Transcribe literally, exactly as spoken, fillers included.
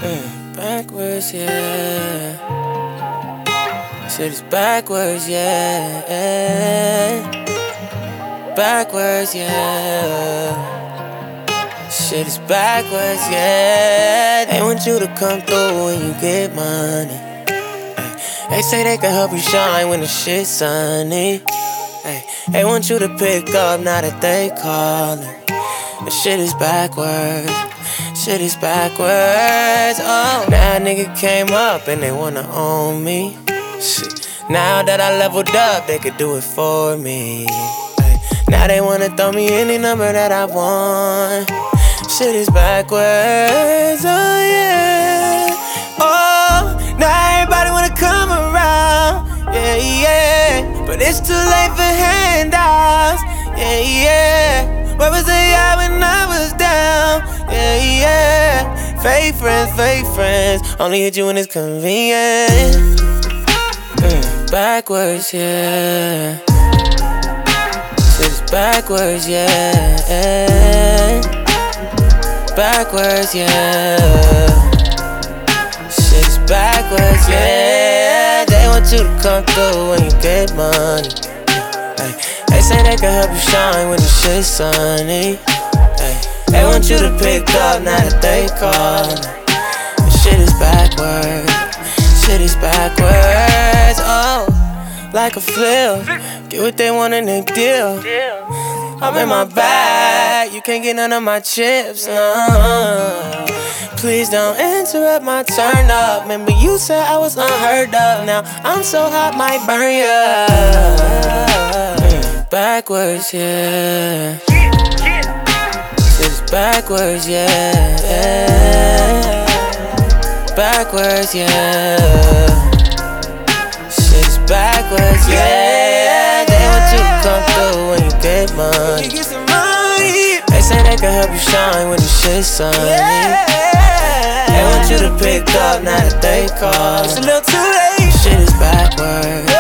Mm, backwards, yeah. Shit is backwards, yeah. Backwards, yeah. Shit is backwards, yeah. They want you to come through when you get money. They say they can help you shine when the shit's sunny. Ay, they want you to pick up now that they calling. The shit is backwards. Shit is backwards. Oh, now a nigga came up and they wanna own me. Shit. Now that I leveled up, they could do it for me. Ay, now they wanna throw me any number that I want. Shit is backwards. Oh yeah. Oh, now everybody wanna come around. Yeah, yeah. But it's too late for handouts. Yeah, yeah. Where was they at when I was down? Yeah, yeah. Fake friends, fake friends. Only hit you when it's convenient. Mm, backwards, yeah. Shit is backwards, yeah. Backwards, yeah. Shit is backwards, yeah. They want you to come through when you get money. Ay, they say they can help you shine when the shit's sunny. Ay, they want you to pick up now that they calling. The shit is backwards. Shit is backwards. Oh, like a flip. Get what they want and they deal. I'm in my bag, you can't get none of my chips, no. Please don't interrupt my turn up. Remember you said I was unheard of. Now I'm so hot, might burn ya. Mm, backwards, yeah. Shit's backwards, yeah. Backwards, yeah. Shit's backwards, yeah. They want you to come through when you get money. They say they can help you shine when the shit's sunny. They want you to pick up now that they call. It's a little too late. Shit is backwards.